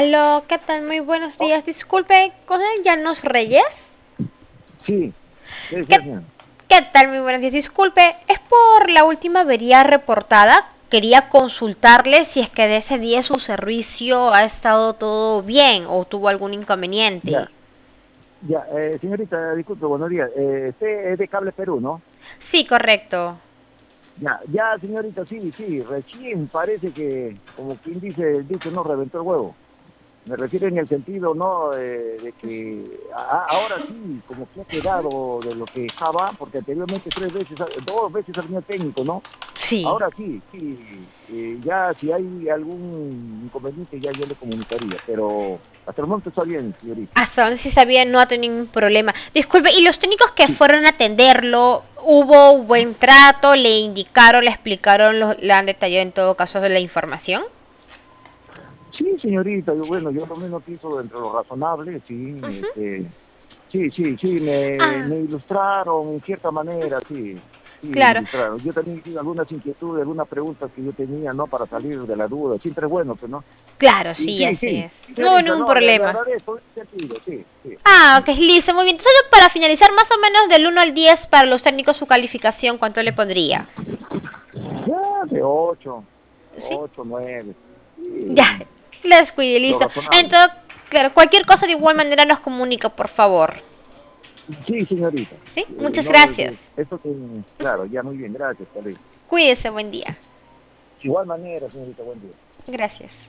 Aló, ¿qué tal? Muy buenos Oh, días. Disculpe, ¿con el Llanos Reyes? sí, sí, ¿Qué, señor. qué tal? Muy buenos días. Disculpe, es por la última avería reportada. Quería consultarle si es que de ese día su servicio ha estado todo bien o tuvo algún inconveniente. Ya, ya, señorita, disculpe, buenos días. Usted es de Cable Perú, ¿no? Sí, correcto. Ya, señorita, sí, sí, recién parece que, como quien dice el dicho, no reventó el huevo. Me refiero en el sentido, ¿no? De que ahora sí, como que ha quedado de lo que estaba, porque anteriormente dos veces ha venido el técnico, ¿no? Sí. Ahora sí, sí, ya si hay algún inconveniente ya yo le comunicaría, pero hasta el momento está bien, señorita. Hasta donde sí sabía, no ha tenido ningún problema. Disculpe, ¿y los técnicos que Sí, fueron a atenderlo, hubo buen trato? ¿Le indicaron, le explicaron, le han detallado en todo caso de la información? sí, señorita, bueno, yo lo menos pienso dentro de lo razonable, sí, sí, Ah, me ilustraron en cierta manera, sí, sí, me claro. ilustraron. Yo también tuve algunas inquietudes, algunas preguntas que yo tenía, ¿no? Para salir de la duda, siempre es bueno, pues, ¿no? Claro, Y sí, así sí, es. No hubo señorita, ningún no, le problema. agradezco en ese sentido, sí, sí. Ah, ok, listo, muy bien. Entonces, para finalizar, más o menos del 1 al 10 para los técnicos, su calificación, ¿cuánto le pondría? Ya, de ocho, ¿Sí? 9, Ya, sí, les descuide, lo listo. razonable. Entonces, claro, cualquier cosa de igual manera nos comunica, por favor. Sí, señorita. ¿Sí? Muchas No, gracias. eso que, claro, ya muy bien, gracias, tal vez. Cuídese, buen día. De igual manera, señorita, buen día. Gracias.